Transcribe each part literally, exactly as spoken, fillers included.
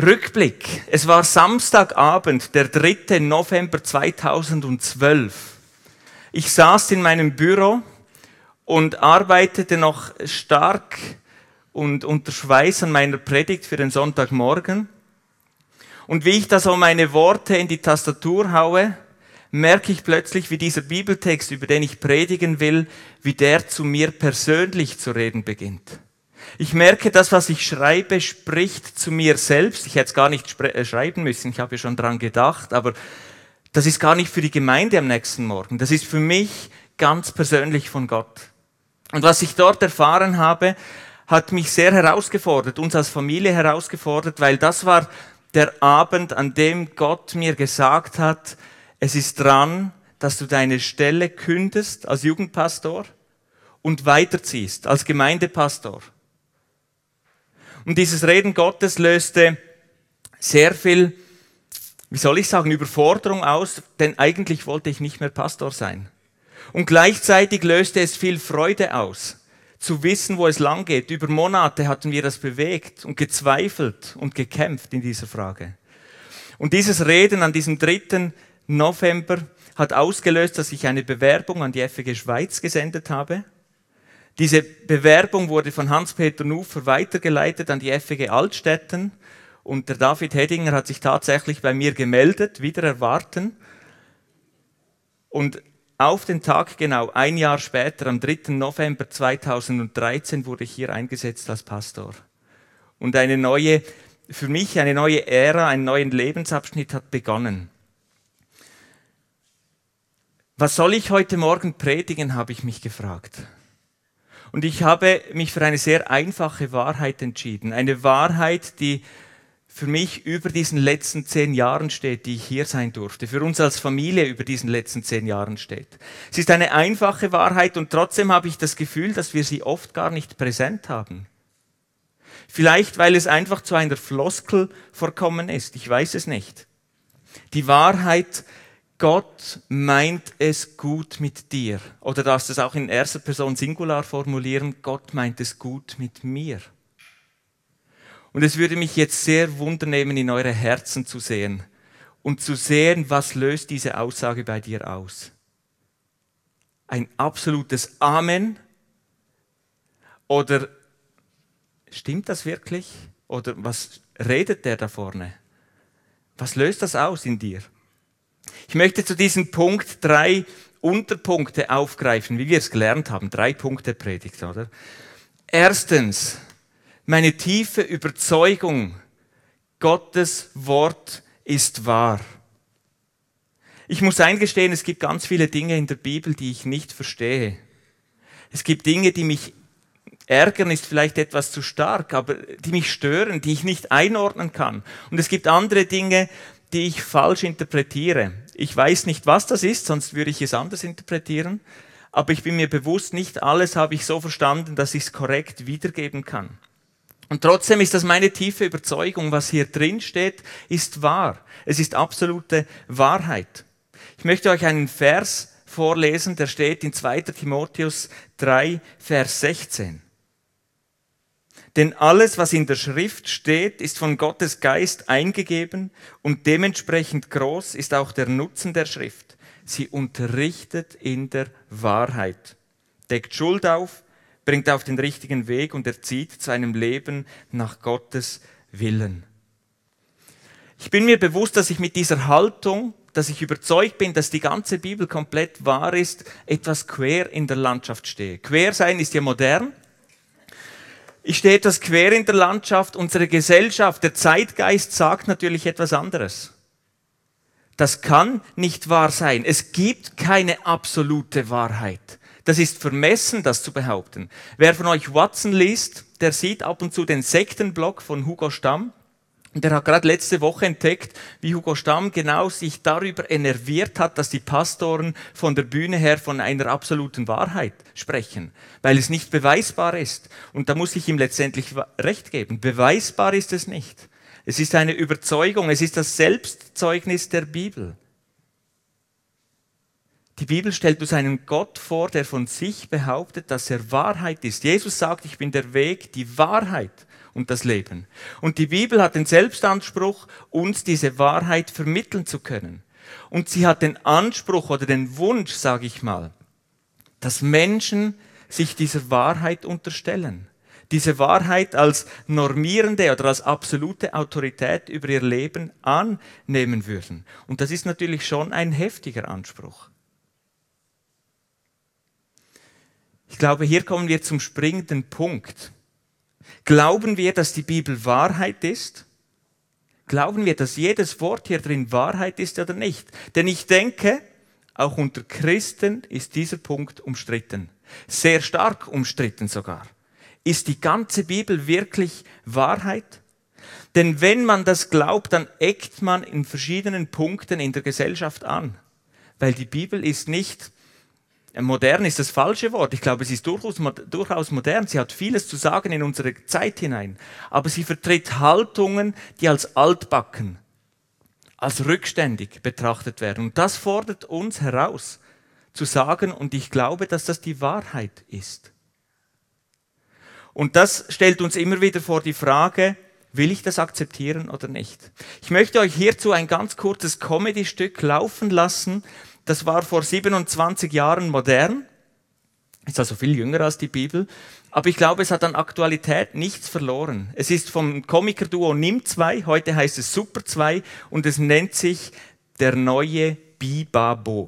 Rückblick. Es war Samstagabend, der dritte November zweitausendzwölf. Ich saß in meinem Büro und arbeitete noch stark und unter Schweiß an meiner Predigt für den Sonntagmorgen. Und wie ich da so meine Worte in die Tastatur haue, merke ich plötzlich, wie dieser Bibeltext, über den ich predigen will, wie der zu mir persönlich zu reden beginnt. Ich merke, das, was ich schreibe, spricht zu mir selbst. Ich hätte es gar nicht schreiben müssen, ich habe ja schon dran gedacht, aber das ist gar nicht für die Gemeinde am nächsten Morgen. Das ist für mich ganz persönlich von Gott. Und was ich dort erfahren habe, hat mich sehr herausgefordert, uns als Familie herausgefordert, weil das war der Abend, an dem Gott mir gesagt hat, es ist dran, dass du deine Stelle kündest als Jugendpastor und weiterziehst als Gemeindepastor. Und dieses Reden Gottes löste sehr viel, wie soll ich sagen, Überforderung aus, denn eigentlich wollte ich nicht mehr Pastor sein. Und gleichzeitig löste es viel Freude aus, zu wissen, wo es lang geht. Über Monate hatten wir das bewegt und gezweifelt und gekämpft in dieser Frage. Und dieses Reden an diesem dritten November hat ausgelöst, dass ich eine Bewerbung an die F E G Schweiz gesendet habe. Diese Bewerbung wurde von Hans-Peter Nufer weitergeleitet an die F E G Altstetten und der David Hedinger hat sich tatsächlich bei mir gemeldet, wieder erwarten. Und auf den Tag genau, ein Jahr später, am dritten November zweitausenddreizehn, wurde ich hier eingesetzt als Pastor. Und eine neue, für mich eine neue Ära, einen neuen Lebensabschnitt hat begonnen. Was soll ich heute Morgen predigen, habe ich mich gefragt. Und ich habe mich für eine sehr einfache Wahrheit entschieden. Eine Wahrheit, die für mich über diesen letzten zehn Jahren steht, die ich hier sein durfte. Für uns als Familie über diesen letzten zehn Jahren steht. Es ist eine einfache Wahrheit und trotzdem habe ich das Gefühl, dass wir sie oft gar nicht präsent haben. Vielleicht, weil es einfach zu einer Floskel verkommen ist. Ich weiß es nicht. Die Wahrheit, Gott meint es gut mit dir. Oder darfst du es auch in erster Person Singular formulieren? Gott meint es gut mit mir. Und es würde mich jetzt sehr wundernehmen, in eure Herzen zu sehen und zu sehen, was löst diese Aussage bei dir aus. Ein absolutes Amen? Oder stimmt das wirklich? Oder was redet der da vorne? Was löst das aus in dir? Ich möchte zu diesem Punkt drei Unterpunkte aufgreifen, wie wir es gelernt haben. Drei Punkte Predigt, oder? Erstens, meine tiefe Überzeugung, Gottes Wort ist wahr. Ich muss eingestehen, es gibt ganz viele Dinge in der Bibel, die ich nicht verstehe. Es gibt Dinge, die mich ärgern, ist vielleicht etwas zu stark, aber die mich stören, die ich nicht einordnen kann. Und es gibt andere Dinge, die ich falsch interpretiere. Ich weiß nicht, was das ist, sonst würde ich es anders interpretieren. Aber ich bin mir bewusst, nicht alles habe ich so verstanden, dass ich es korrekt wiedergeben kann. Und trotzdem ist das meine tiefe Überzeugung, was hier drin steht, ist wahr. Es ist absolute Wahrheit. Ich möchte euch einen Vers vorlesen, der steht in zweiter Timotheus drei, Vers sechzehn. Denn alles, was in der Schrift steht, ist von Gottes Geist eingegeben und dementsprechend groß ist auch der Nutzen der Schrift. Sie unterrichtet in der Wahrheit, deckt Schuld auf, bringt auf den richtigen Weg und erzieht zu einem Leben nach Gottes Willen. Ich bin mir bewusst, dass ich mit dieser Haltung, dass ich überzeugt bin, dass die ganze Bibel komplett wahr ist, etwas quer in der Landschaft stehe. Quer sein ist ja modern. Ich stehe etwas quer in der Landschaft. Unsere Gesellschaft, der Zeitgeist sagt natürlich etwas anderes. Das kann nicht wahr sein. Es gibt keine absolute Wahrheit. Das ist vermessen, das zu behaupten. Wer von euch Watson liest, der sieht ab und zu den Sektenblog von Hugo Stamm. Und er hat gerade letzte Woche entdeckt, wie Hugo Stamm genau sich darüber enerviert hat, dass die Pastoren von der Bühne her von einer absoluten Wahrheit sprechen, weil es nicht beweisbar ist. Und da muss ich ihm letztendlich recht geben. Beweisbar ist es nicht. Es ist eine Überzeugung, es ist das Selbstzeugnis der Bibel. Die Bibel stellt uns einen Gott vor, der von sich behauptet, dass er Wahrheit ist. Jesus sagt, ich bin der Weg, die Wahrheit und das Leben. Und die Bibel hat den Selbstanspruch, uns diese Wahrheit vermitteln zu können. Und sie hat den Anspruch oder den Wunsch, sage ich mal, dass Menschen sich dieser Wahrheit unterstellen. Diese Wahrheit als normierende oder als absolute Autorität über ihr Leben annehmen würden. Und das ist natürlich schon ein heftiger Anspruch. Ich glaube, hier kommen wir zum springenden Punkt. Glauben wir, dass die Bibel Wahrheit ist? Glauben wir, dass jedes Wort hier drin Wahrheit ist oder nicht? Denn ich denke, auch unter Christen ist dieser Punkt umstritten. Sehr stark umstritten sogar. Ist die ganze Bibel wirklich Wahrheit? Denn wenn man das glaubt, dann eckt man in verschiedenen Punkten in der Gesellschaft an. Weil die Bibel ist nicht, modern ist das falsche Wort, ich glaube, es ist durchaus, durchaus modern, sie hat vieles zu sagen in unsere Zeit hinein, aber sie vertritt Haltungen, die als altbacken, als rückständig betrachtet werden. Und das fordert uns heraus, zu sagen, und ich glaube, dass das die Wahrheit ist. Und das stellt uns immer wieder vor die Frage, will ich das akzeptieren oder nicht? Ich möchte euch hierzu ein ganz kurzes Comedy-Stück laufen lassen. Das war vor siebenundzwanzig Jahren modern, ist also viel jünger als die Bibel, aber ich glaube, es hat an Aktualität nichts verloren. Es ist vom Komikerduo Nimm zwei, heute heißt es Super zwei und es nennt sich Der neue Bibabo.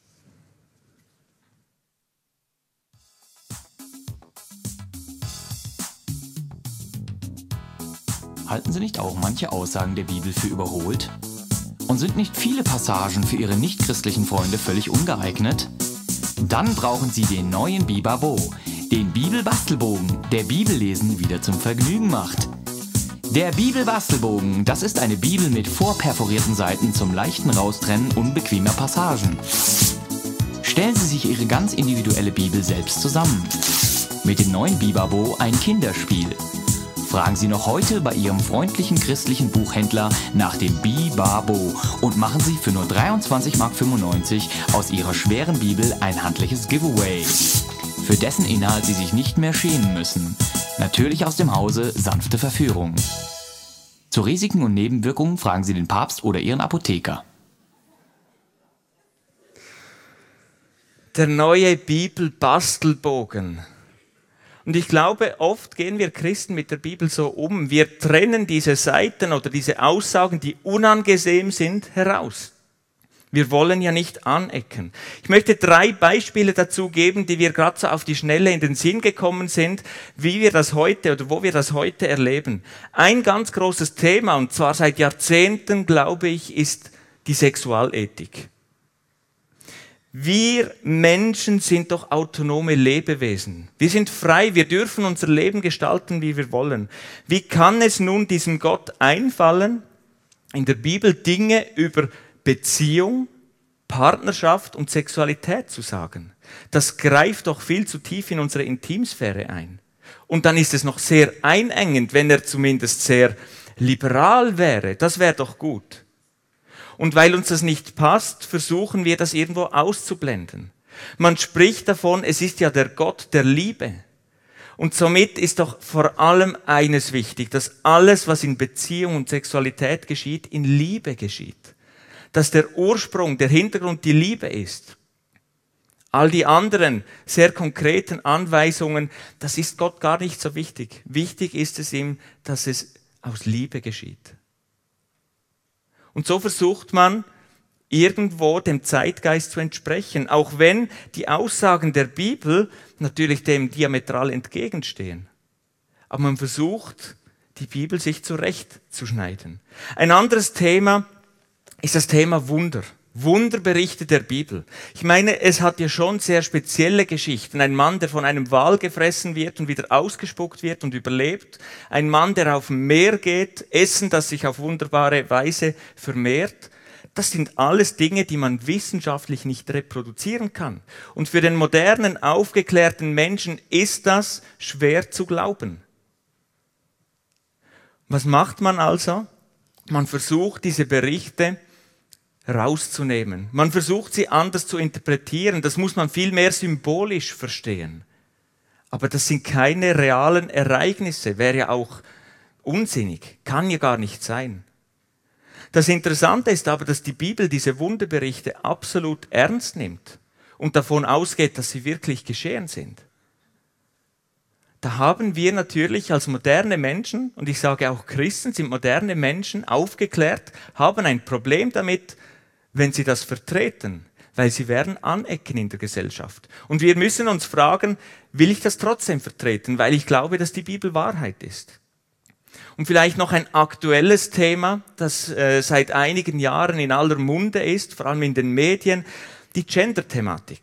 Halten Sie nicht auch manche Aussagen der Bibel für überholt? Und sind nicht viele Passagen für Ihre nichtchristlichen Freunde völlig ungeeignet? Dann brauchen Sie den neuen Bibabo, den Bibelbastelbogen, der Bibellesen wieder zum Vergnügen macht. Der Bibelbastelbogen, das ist eine Bibel mit vorperforierten Seiten zum leichten Raustrennen unbequemer Passagen. Stellen Sie sich Ihre ganz individuelle Bibel selbst zusammen. Mit dem neuen Bibabo ein Kinderspiel. Fragen Sie noch heute bei Ihrem freundlichen christlichen Buchhändler nach dem Bibabo und machen Sie für nur dreiundzwanzig Mark fünfundneunzig aus Ihrer schweren Bibel ein handliches Giveaway, für dessen Inhalt Sie sich nicht mehr schämen müssen. Natürlich aus dem Hause sanfte Verführung. Zu Risiken und Nebenwirkungen fragen Sie den Papst oder Ihren Apotheker. Der neue Bibelbastelbogen. Und ich glaube, oft gehen wir Christen mit der Bibel so um. Wir trennen diese Seiten oder diese Aussagen, die unangenehm sind, heraus. Wir wollen ja nicht anecken. Ich möchte drei Beispiele dazu geben, die wir gerade so auf die Schnelle in den Sinn gekommen sind, wie wir das heute oder wo wir das heute erleben. Ein ganz großes Thema, und zwar seit Jahrzehnten, glaube ich, ist die Sexualethik. Wir Menschen sind doch autonome Lebewesen. Wir sind frei, wir dürfen unser Leben gestalten, wie wir wollen. Wie kann es nun diesem Gott einfallen, in der Bibel Dinge über Beziehung, Partnerschaft und Sexualität zu sagen? Das greift doch viel zu tief in unsere Intimsphäre ein. Und dann ist es noch sehr einengend, wenn er zumindest sehr liberal wäre. Das wäre doch gut. Und weil uns das nicht passt, versuchen wir das irgendwo auszublenden. Man spricht davon, es ist ja der Gott der Liebe. Und somit ist doch vor allem eines wichtig, dass alles, was in Beziehung und Sexualität geschieht, in Liebe geschieht. Dass der Ursprung, der Hintergrund die Liebe ist. All die anderen sehr konkreten Anweisungen, das ist Gott gar nicht so wichtig. Wichtig ist es ihm, dass es aus Liebe geschieht. Und so versucht man, irgendwo dem Zeitgeist zu entsprechen, auch wenn die Aussagen der Bibel natürlich dem diametral entgegenstehen. Aber man versucht, die Bibel sich zurechtzuschneiden. Ein anderes Thema ist das Thema Wunder. Wunderberichte der Bibel. Ich meine, es hat ja schon sehr spezielle Geschichten. Ein Mann, der von einem Wal gefressen wird und wieder ausgespuckt wird und überlebt. Ein Mann, der auf dem Meer geht, Essen, das sich auf wunderbare Weise vermehrt. Das sind alles Dinge, die man wissenschaftlich nicht reproduzieren kann. Und für den modernen, aufgeklärten Menschen ist das schwer zu glauben. Was macht man also? Man versucht, diese Berichte rauszunehmen. Man versucht, sie anders zu interpretieren. Das muss man viel mehr symbolisch verstehen. Aber das sind keine realen Ereignisse. Wäre ja auch unsinnig, kann ja gar nicht sein. Das Interessante ist aber, dass die Bibel diese Wunderberichte absolut ernst nimmt und davon ausgeht, dass sie wirklich geschehen sind. Da haben wir natürlich als moderne Menschen, und ich sage auch Christen sind moderne Menschen, aufgeklärt, haben ein Problem damit, wenn sie das vertreten, weil sie werden anecken in der Gesellschaft. Und wir müssen uns fragen, will ich das trotzdem vertreten, weil ich glaube, dass die Bibel Wahrheit ist. Und vielleicht noch ein aktuelles Thema, das äh, seit einigen Jahren in aller Munde ist, vor allem in den Medien, die Gender-Thematik.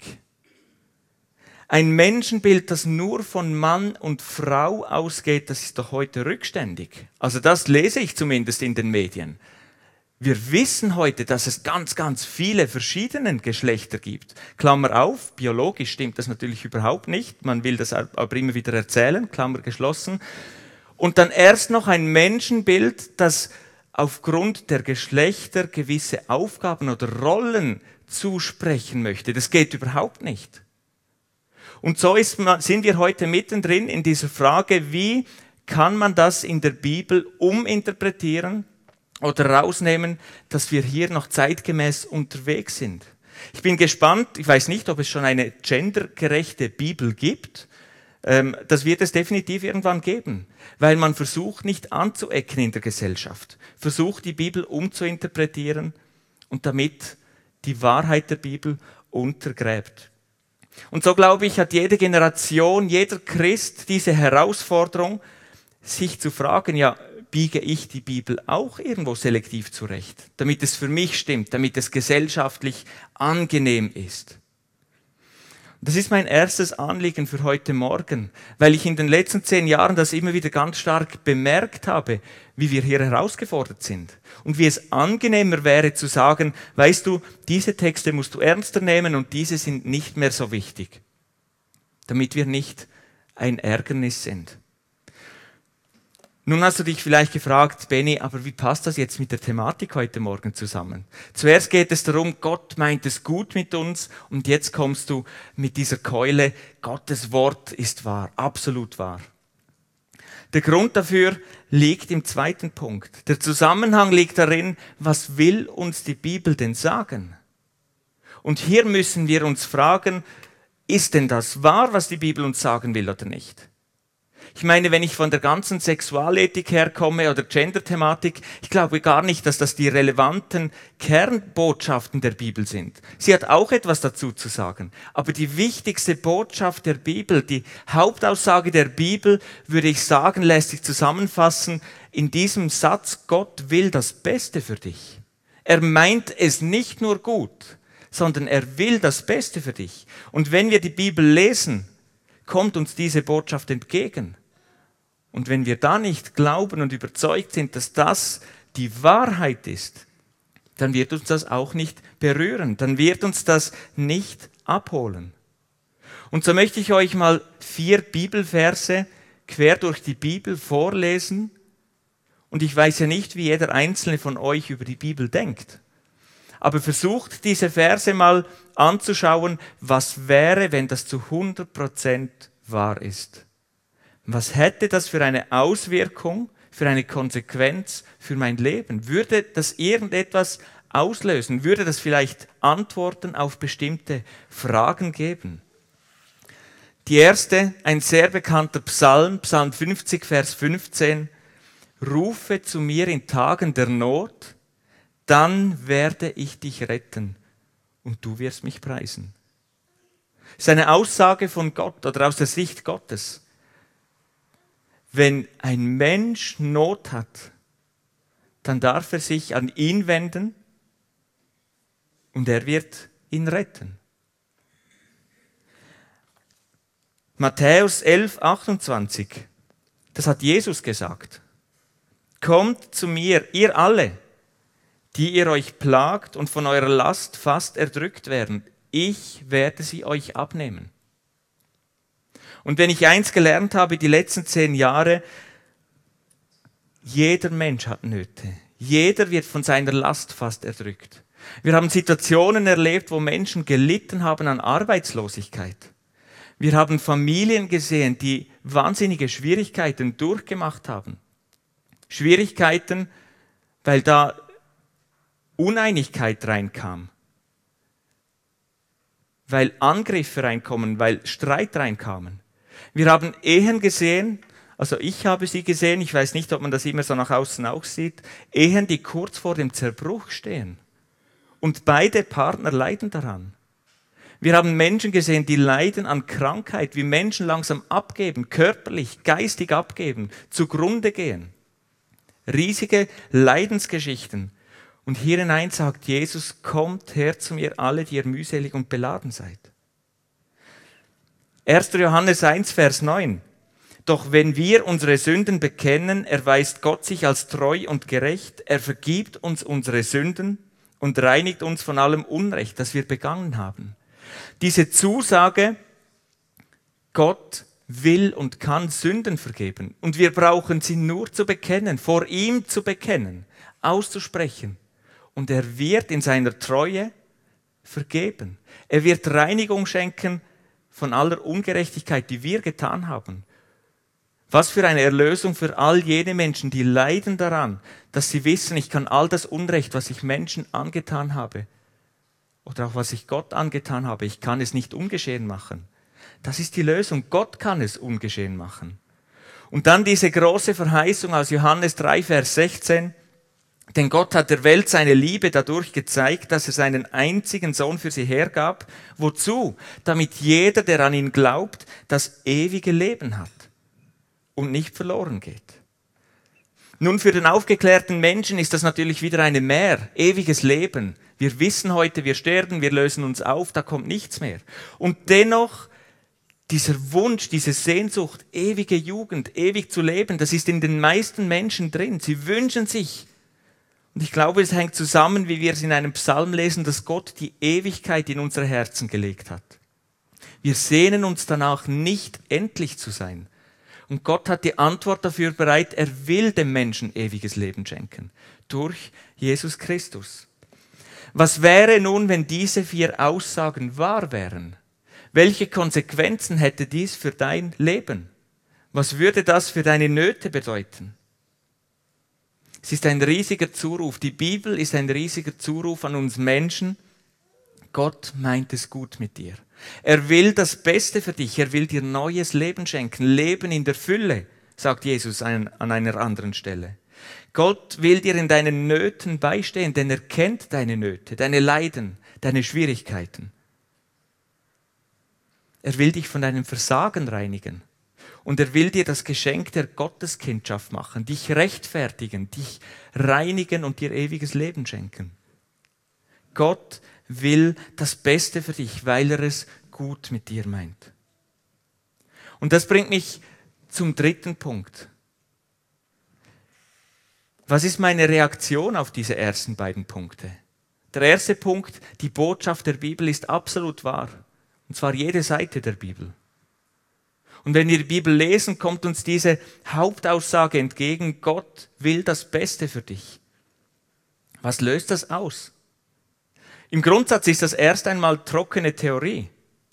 Ein Menschenbild, das nur von Mann und Frau ausgeht, das ist doch heute rückständig. Also das lese ich zumindest in den Medien. Wir wissen heute, dass es ganz, ganz viele verschiedene Geschlechter gibt. Klammer auf, biologisch stimmt das natürlich überhaupt nicht. Man will das aber immer wieder erzählen, Klammer geschlossen. Und dann erst noch ein Menschenbild, das aufgrund der Geschlechter gewisse Aufgaben oder Rollen zusprechen möchte. Das geht überhaupt nicht. Und so ist man, sind wir heute mittendrin in dieser Frage, wie kann man das in der Bibel uminterpretieren oder rausnehmen, dass wir hier noch zeitgemäß unterwegs sind. Ich bin gespannt, ich weiß nicht, ob es schon eine gendergerechte Bibel gibt. Ähm, das wird es definitiv irgendwann geben, weil man versucht, nicht anzuecken in der Gesellschaft, versucht, die Bibel umzuinterpretieren und damit die Wahrheit der Bibel untergräbt. Und so, glaube ich, hat jede Generation, jeder Christ diese Herausforderung, sich zu fragen, ja, biege ich die Bibel auch irgendwo selektiv zurecht, damit es für mich stimmt, damit es gesellschaftlich angenehm ist. Das ist mein erstes Anliegen für heute Morgen, weil ich in den letzten zehn Jahren das immer wieder ganz stark bemerkt habe, wie wir hier herausgefordert sind und wie es angenehmer wäre zu sagen, weißt du, diese Texte musst du ernster nehmen und diese sind nicht mehr so wichtig, damit wir nicht ein Ärgernis sind. Nun hast du dich vielleicht gefragt, Benny, aber wie passt das jetzt mit der Thematik heute Morgen zusammen? Zuerst geht es darum, Gott meint es gut mit uns und jetzt kommst du mit dieser Keule, Gottes Wort ist wahr, absolut wahr. Der Grund dafür liegt im zweiten Punkt. Der Zusammenhang liegt darin, was will uns die Bibel denn sagen? Und hier müssen wir uns fragen, ist denn das wahr, was die Bibel uns sagen will oder nicht? Ich meine, wenn ich von der ganzen Sexualethik herkomme oder Gender-Thematik, ich glaube gar nicht, dass das die relevanten Kernbotschaften der Bibel sind. Sie hat auch etwas dazu zu sagen. Aber die wichtigste Botschaft der Bibel, die Hauptaussage der Bibel, würde ich sagen, lässt sich zusammenfassen in diesem Satz, Gott will das Beste für dich. Er meint es nicht nur gut, sondern er will das Beste für dich. Und wenn wir die Bibel lesen, kommt uns diese Botschaft entgegen. Und wenn wir da nicht glauben und überzeugt sind, dass das die Wahrheit ist, dann wird uns das auch nicht berühren, dann wird uns das nicht abholen. Und so möchte ich euch mal vier Bibelverse quer durch die Bibel vorlesen. Und ich weiß ja nicht, wie jeder einzelne von euch über die Bibel denkt. Aber versucht diese Verse mal anzuschauen, was wäre, wenn das zu hundert Prozent wahr ist. Was hätte das für eine Auswirkung, für eine Konsequenz für mein Leben? Würde das irgendetwas auslösen? Würde das vielleicht Antworten auf bestimmte Fragen geben? Die erste, ein sehr bekannter Psalm, Psalm fünfzig, Vers fünfzehn. Rufe zu mir in Tagen der Not, dann werde ich dich retten und du wirst mich preisen. Das ist eine Aussage von Gott oder aus der Sicht Gottes. Wenn ein Mensch Not hat, dann darf er sich an ihn wenden und er wird ihn retten. Matthäus elf, achtundzwanzig, das hat Jesus gesagt. Kommt zu mir, ihr alle, die ihr euch plagt und von eurer Last fast erdrückt werden. Ich werde sie euch abnehmen. Und wenn ich eins gelernt habe die letzten zehn Jahre, jeder Mensch hat Nöte. Jeder wird von seiner Last fast erdrückt. Wir haben Situationen erlebt, wo Menschen gelitten haben an Arbeitslosigkeit. Wir haben Familien gesehen, die wahnsinnige Schwierigkeiten durchgemacht haben. Schwierigkeiten, weil da Uneinigkeit reinkam, weil Angriffe reinkommen, weil Streit reinkamen. Wir haben Ehen gesehen, also ich habe sie gesehen, ich weiß nicht, ob man das immer so nach außen auch sieht, Ehen, die kurz vor dem Zerbruch stehen. Und beide Partner leiden daran. Wir haben Menschen gesehen, die leiden an Krankheit, wie Menschen langsam abgeben, körperlich, geistig abgeben, zugrunde gehen. Riesige Leidensgeschichten. Und hier hinein sagt Jesus, kommt her zu mir, alle, die ihr mühselig und beladen seid. erster Johannes eins, Vers neun. Doch wenn wir unsere Sünden bekennen, erweist Gott sich als treu und gerecht. Er vergibt uns unsere Sünden und reinigt uns von allem Unrecht, das wir begangen haben. Diese Zusage, Gott will und kann Sünden vergeben. Und wir brauchen sie nur zu bekennen, vor ihm zu bekennen, auszusprechen. Und er wird in seiner Treue vergeben. Er wird Reinigung schenken von aller Ungerechtigkeit, die wir getan haben. Was für eine Erlösung für all jene Menschen, die leiden daran, dass sie wissen, ich kann all das Unrecht, was ich Menschen angetan habe, oder auch was ich Gott angetan habe, ich kann es nicht ungeschehen machen. Das ist die Lösung. Gott kann es ungeschehen machen. Und dann diese große Verheißung aus Johannes drei, Vers sechzehn. Denn Gott hat der Welt seine Liebe dadurch gezeigt, dass er seinen einzigen Sohn für sie hergab. Wozu? Damit jeder, der an ihn glaubt, das ewige Leben hat und nicht verloren geht. Nun, für den aufgeklärten Menschen ist das natürlich wieder eine Mehr, ewiges Leben. Wir wissen heute, wir sterben, wir lösen uns auf, da kommt nichts mehr. Und dennoch, dieser Wunsch, diese Sehnsucht, ewige Jugend, ewig zu leben, das ist in den meisten Menschen drin. Sie wünschen sich, und ich glaube, es hängt zusammen, wie wir es in einem Psalm lesen, dass Gott die Ewigkeit in unsere Herzen gelegt hat. Wir sehnen uns danach, nicht endlich zu sein. Und Gott hat die Antwort dafür bereit, er will dem Menschen ewiges Leben schenken. Durch Jesus Christus. Was wäre nun, wenn diese vier Aussagen wahr wären? Welche Konsequenzen hätte dies für dein Leben? Was würde das für deine Nöte bedeuten? Es ist ein riesiger Zuruf. Die Bibel ist ein riesiger Zuruf an uns Menschen. Gott meint es gut mit dir. Er will das Beste für dich. Er will dir neues Leben schenken. Leben in der Fülle, sagt Jesus an einer anderen Stelle. Gott will dir in deinen Nöten beistehen, denn er kennt deine Nöte, deine Leiden, deine Schwierigkeiten. Er will dich von deinem Versagen reinigen. Und er will dir das Geschenk der Gotteskindschaft machen, dich rechtfertigen, dich reinigen und dir ewiges Leben schenken. Gott will das Beste für dich, weil er es gut mit dir meint. Und das bringt mich zum dritten Punkt. Was ist meine Reaktion auf diese ersten beiden Punkte? Der erste Punkt, die Botschaft der Bibel ist absolut wahr. Und zwar jede Seite der Bibel. Und wenn wir die Bibel lesen, kommt uns diese Hauptaussage entgegen, Gott will das Beste für dich. Was löst das aus? Im Grundsatz ist das erst einmal trockene Theorie.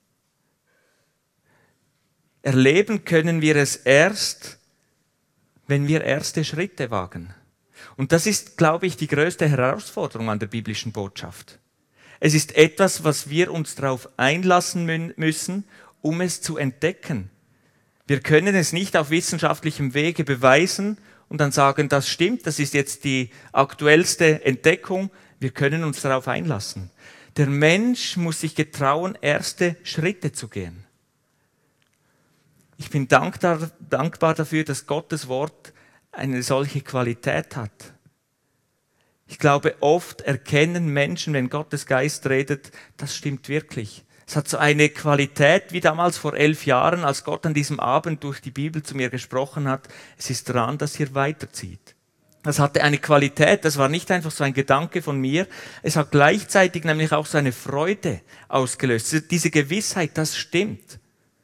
Erleben können wir es erst, wenn wir erste Schritte wagen. Und das ist, glaube ich, die größte Herausforderung an der biblischen Botschaft. Es ist etwas, was wir uns darauf einlassen müssen, um es zu entdecken. Wir können es nicht auf wissenschaftlichem Wege beweisen und dann sagen, das stimmt, das ist jetzt die aktuellste Entdeckung. Wir können uns darauf einlassen. Der Mensch muss sich getrauen, erste Schritte zu gehen. Ich bin dankbar, dankbar dafür, dass Gottes Wort eine solche Qualität hat. Ich glaube, oft erkennen Menschen, wenn Gottes Geist redet, das stimmt wirklich. Es hat so eine Qualität wie damals vor elf Jahren, als Gott an diesem Abend durch die Bibel zu mir gesprochen hat. Es ist dran, dass ihr weiterzieht. Das hatte eine Qualität, das war nicht einfach so ein Gedanke von mir. Es hat gleichzeitig nämlich auch so eine Freude ausgelöst. Diese Gewissheit, das stimmt.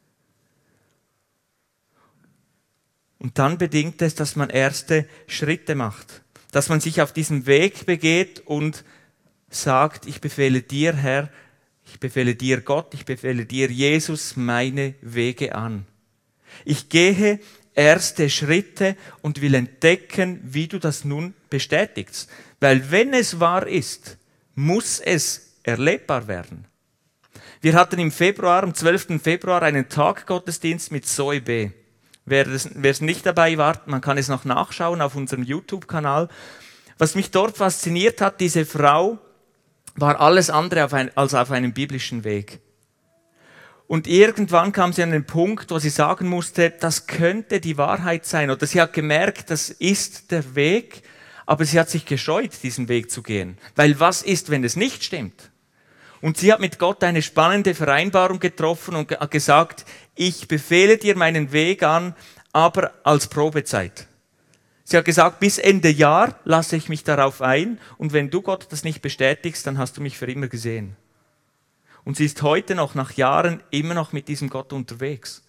Und dann bedingt es, dass man erste Schritte macht. Dass man sich auf diesen Weg begeht und sagt, ich befehle dir, Herr, ich befehle dir, Gott, ich befehle dir, Jesus, meine Wege an. Ich gehe erste Schritte und will entdecken, wie du das nun bestätigst. Weil wenn es wahr ist, muss es erlebbar werden. Wir hatten im Februar, am zwölften Februar, einen Taggottesdienst mit Zoe B. Wer es nicht dabei war, man kann es noch nachschauen auf unserem YouTube-Kanal. Was mich dort fasziniert hat, diese Frau war alles andere auf ein, als auf einem biblischen Weg. Und irgendwann kam sie an den Punkt, wo sie sagen musste, das könnte die Wahrheit sein. Oder sie hat gemerkt, das ist der Weg, aber sie hat sich gescheut, diesen Weg zu gehen. Weil was ist, wenn es nicht stimmt? Und sie hat mit Gott eine spannende Vereinbarung getroffen und hat gesagt, ich befehle dir meinen Weg an, aber als Probezeit. Sie hat gesagt, bis Ende Jahr lasse ich mich darauf ein und wenn du Gott das nicht bestätigst, dann hast du mich für immer gesehen. Und sie ist heute noch, nach Jahren, immer noch mit diesem Gott unterwegs.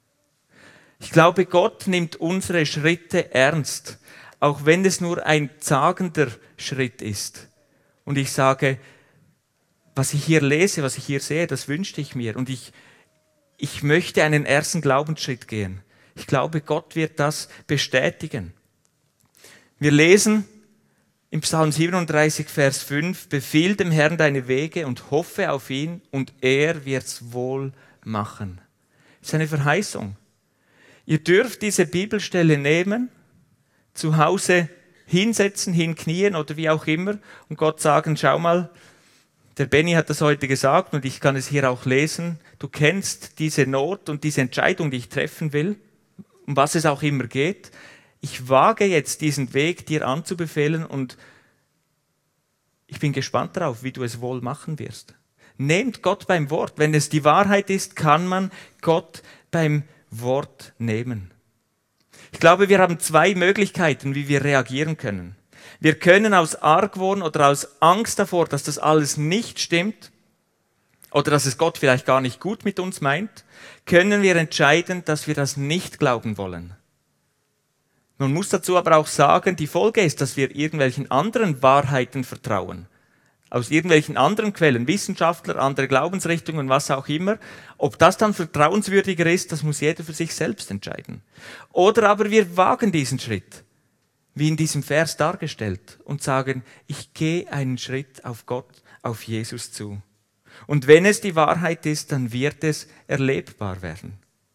Ich glaube, Gott nimmt unsere Schritte ernst, auch wenn es nur ein zagender Schritt ist. Und ich sage, was ich hier lese, was ich hier sehe, das wünschte ich mir. Und ich, ich möchte einen ersten Glaubensschritt gehen. Ich glaube, Gott wird das bestätigen. Wir lesen im Psalm siebenunddreißig, Vers fünf, befiehl dem Herrn deine Wege und hoffe auf ihn und er wird's wohl machen. Das ist eine Verheißung. Ihr dürft diese Bibelstelle nehmen, zu Hause hinsetzen, hinknien oder wie auch immer und Gott sagen, schau mal, der Benny hat das heute gesagt und ich kann es hier auch lesen, du kennst diese Not und diese Entscheidung, die ich treffen will, um was es auch immer geht. Ich wage jetzt diesen Weg dir anzubefehlen und ich bin gespannt darauf, wie du es wohl machen wirst. Nehmt Gott beim Wort. Wenn es die Wahrheit ist, kann man Gott beim Wort nehmen. Ich glaube, wir haben zwei Möglichkeiten, wie wir reagieren können. Wir können aus Argwohn oder aus Angst davor, dass das alles nicht stimmt oder dass es Gott vielleicht gar nicht gut mit uns meint, können wir entscheiden, dass wir das nicht glauben wollen. Man muss dazu aber auch sagen, die Folge ist, dass wir irgendwelchen anderen Wahrheiten vertrauen. Aus irgendwelchen anderen Quellen, Wissenschaftler, andere Glaubensrichtungen, was auch immer. Ob das dann vertrauenswürdiger ist, das muss jeder für sich selbst entscheiden. Oder aber wir wagen diesen Schritt, wie in diesem Vers dargestellt, und sagen, ich gehe einen Schritt auf Gott, auf Jesus zu. Und wenn es die Wahrheit ist, dann wird es erlebbar werden.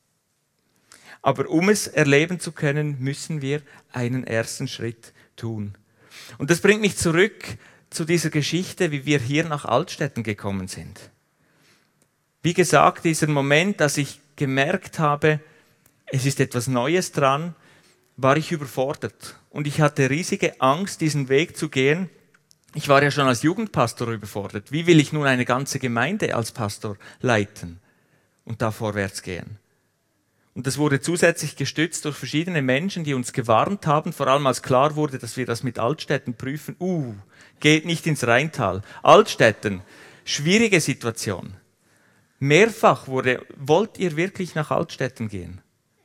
Aber um es erleben zu können, müssen wir einen ersten Schritt tun. Und das bringt mich zurück zu dieser Geschichte, wie wir hier nach Altstetten gekommen sind. Wie gesagt, dieser Moment, dass ich gemerkt habe, es ist etwas Neues dran, war ich überfordert. Und ich hatte riesige Angst, diesen Weg zu gehen. Ich war ja schon als Jugendpastor überfordert. Wie will ich nun eine ganze Gemeinde als Pastor leiten und da vorwärts gehen? Und das wurde zusätzlich gestützt durch verschiedene Menschen, die uns gewarnt haben, vor allem als klar wurde, dass wir das mit Altstetten prüfen. Uh, geht nicht ins Rheintal. Altstetten, schwierige Situation. Mehrfach wurde, wollt ihr wirklich nach Altstetten gehen?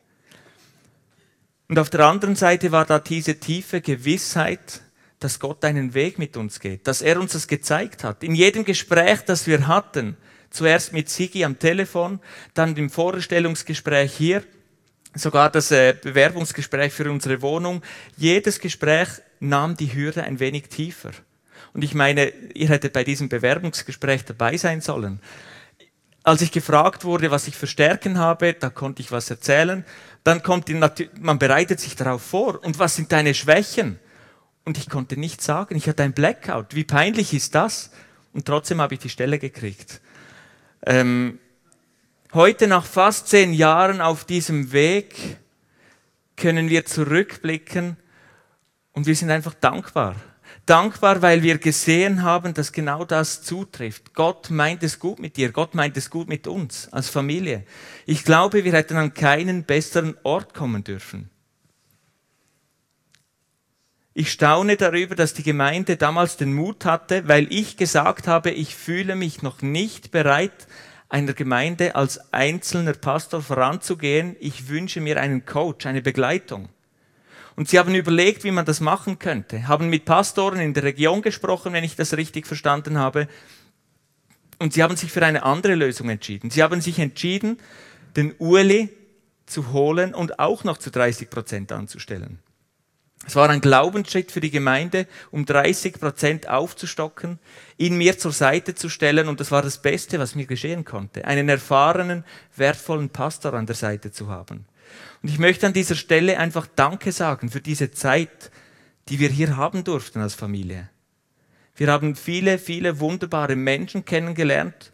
Und auf der anderen Seite war da diese tiefe Gewissheit, dass Gott einen Weg mit uns geht, dass er uns das gezeigt hat. In jedem Gespräch, das wir hatten, zuerst mit Sigi am Telefon, dann im Vorstellungsgespräch hier, sogar das äh, Bewerbungsgespräch für unsere Wohnung. Jedes Gespräch nahm die Hürde ein wenig tiefer. Und ich meine, ihr hättet bei diesem Bewerbungsgespräch dabei sein sollen. Als ich gefragt wurde, was ich für Stärken habe, da konnte ich was erzählen. Dann kommt die Natu- man bereitet sich darauf vor. Und was sind deine Schwächen? Und ich konnte nichts sagen. Ich hatte ein Blackout. Wie peinlich ist das? Und trotzdem habe ich die Stelle gekriegt. Ähm, heute, nach fast zehn Jahren auf diesem Weg, können wir zurückblicken und wir sind einfach dankbar. Dankbar, weil wir gesehen haben, dass genau das zutrifft. Gott meint es gut mit dir, Gott meint es gut mit uns als Familie. Ich glaube, wir hätten an keinen besseren Ort kommen dürfen. Ich staune darüber, dass die Gemeinde damals den Mut hatte, weil ich gesagt habe, ich fühle mich noch nicht bereit, einer Gemeinde als einzelner Pastor voranzugehen. Ich wünsche mir einen Coach, eine Begleitung. Und sie haben überlegt, wie man das machen könnte, haben mit Pastoren in der Region gesprochen, wenn ich das richtig verstanden habe. Und sie haben sich für eine andere Lösung entschieden. Sie haben sich entschieden, den Ueli zu holen und auch noch zu dreißig Prozent anzustellen. Es war ein Glaubensschritt für die Gemeinde, um dreißig Prozent aufzustocken, ihn mir zur Seite zu stellen, und das war das Beste, was mir geschehen konnte, einen erfahrenen, wertvollen Pastor an der Seite zu haben. Und ich möchte an dieser Stelle einfach Danke sagen für diese Zeit, die wir hier haben durften als Familie. Wir haben viele, viele wunderbare Menschen kennengelernt,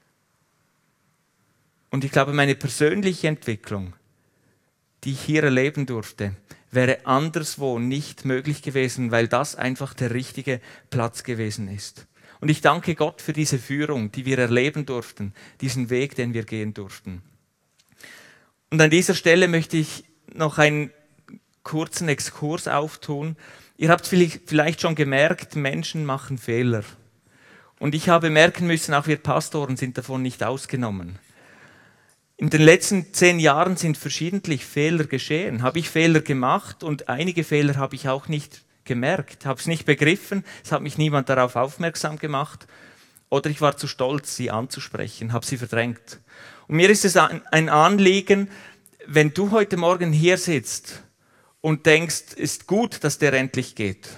und ich glaube, meine persönliche Entwicklung, die ich hier erleben durfte, wäre anderswo nicht möglich gewesen, weil das einfach der richtige Platz gewesen ist. Und ich danke Gott für diese Führung, die wir erleben durften, diesen Weg, den wir gehen durften. Und an dieser Stelle möchte ich noch einen kurzen Exkurs auftun. Ihr habt vielleicht schon gemerkt, Menschen machen Fehler. Und ich habe merken müssen, auch wir Pastoren sind davon nicht ausgenommen. In den letzten zehn Jahren sind verschiedentlich Fehler geschehen. Habe ich Fehler gemacht, und einige Fehler habe ich auch nicht gemerkt, habe es nicht begriffen, es hat mich niemand darauf aufmerksam gemacht, oder ich war zu stolz, sie anzusprechen, habe sie verdrängt. Und mir ist es ein Anliegen, wenn du heute Morgen hier sitzt und denkst, ist gut, dass der endlich geht,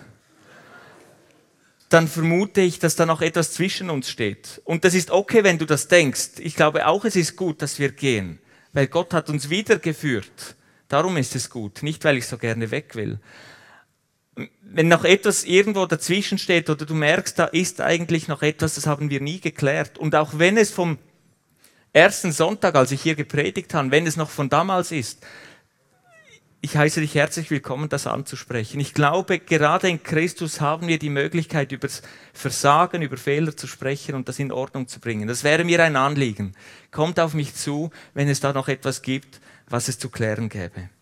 dann vermute ich, dass da noch etwas zwischen uns steht. Und das ist okay, wenn du das denkst. Ich glaube auch, es ist gut, dass wir gehen, weil Gott hat uns wiedergeführt. Darum ist es gut, nicht weil ich so gerne weg will. Wenn noch etwas irgendwo dazwischen steht oder du merkst, da ist eigentlich noch etwas, das haben wir nie geklärt. Und auch wenn es vom ersten Sonntag, als ich hier gepredigt habe, wenn es noch von damals ist, ich heiße dich herzlich willkommen, das anzusprechen. Ich glaube, gerade in Christus haben wir die Möglichkeit, über das Versagen, über Fehler zu sprechen und das in Ordnung zu bringen. Das wäre mir ein Anliegen. Kommt auf mich zu, wenn es da noch etwas gibt, was es zu klären gäbe.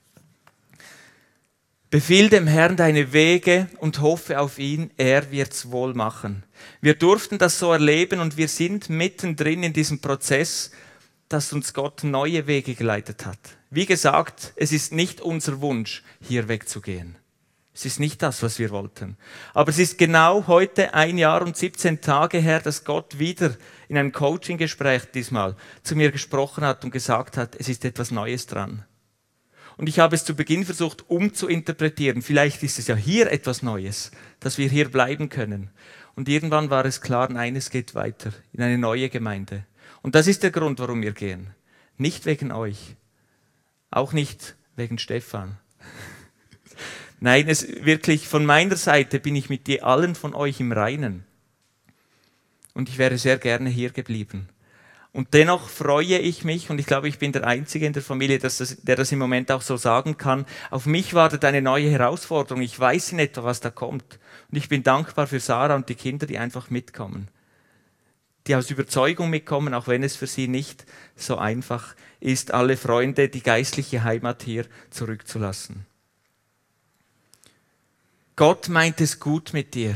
Befiehl dem Herrn deine Wege und hoffe auf ihn, er wird's wohl machen. Wir durften das so erleben, und wir sind mittendrin in diesem Prozess, dass uns Gott neue Wege geleitet hat. Wie gesagt, es ist nicht unser Wunsch, hier wegzugehen. Es ist nicht das, was wir wollten. Aber es ist genau heute ein Jahr und siebzehn Tage her, dass Gott wieder in einem Coaching-Gespräch diesmal zu mir gesprochen hat und gesagt hat, es ist etwas Neues dran. Und ich habe es zu Beginn versucht umzuinterpretieren. Vielleicht ist es ja hier etwas Neues, dass wir hier bleiben können. Und irgendwann war es klar, nein, es geht weiter in eine neue Gemeinde. Und das ist der Grund, warum wir gehen. Nicht wegen euch. Auch nicht wegen Stefan. Nein, es wirklich von meiner Seite bin ich mit dir allen von euch im Reinen. Und ich wäre sehr gerne hier geblieben. Und dennoch freue ich mich, und ich glaube, ich bin der Einzige in der Familie, dass das, der das im Moment auch so sagen kann, auf mich wartet eine neue Herausforderung. Ich weiß in etwa, was da kommt. Und ich bin dankbar für Sarah und die Kinder, die einfach mitkommen. Die aus Überzeugung mitkommen, auch wenn es für sie nicht so einfach ist, alle Freunde, die geistliche Heimat hier zurückzulassen. Gott meint es gut mit dir.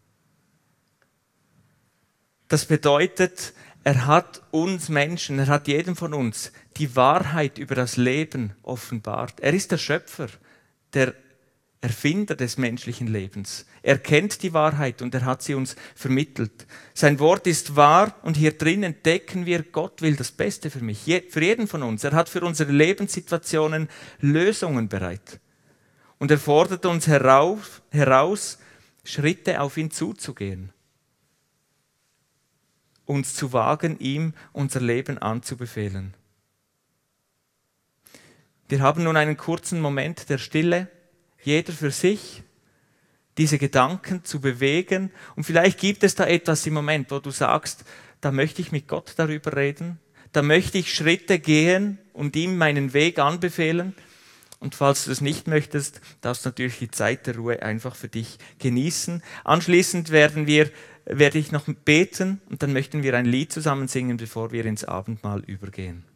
Das bedeutet, er hat uns Menschen, er hat jedem von uns die Wahrheit über das Leben offenbart. Er ist der Schöpfer, der Erfinder des menschlichen Lebens. Er kennt die Wahrheit und er hat sie uns vermittelt. Sein Wort ist wahr, und hier drin entdecken wir, Gott will das Beste für mich, für jeden von uns. Er hat für unsere Lebenssituationen Lösungen bereit. Und er fordert uns heraus, heraus, Schritte auf ihn zuzugehen. Uns zu wagen, ihm unser Leben anzubefehlen. Wir haben nun einen kurzen Moment der Stille, jeder für sich, diese Gedanken zu bewegen. Und vielleicht gibt es da etwas im Moment, wo du sagst, da möchte ich mit Gott darüber reden, da möchte ich Schritte gehen und ihm meinen Weg anbefehlen. Und falls du das nicht möchtest, darfst du natürlich die Zeit der Ruhe einfach für dich genießen. Anschließend werden wir, werde ich noch beten, und dann möchten wir ein Lied zusammen singen, bevor wir ins Abendmahl übergehen.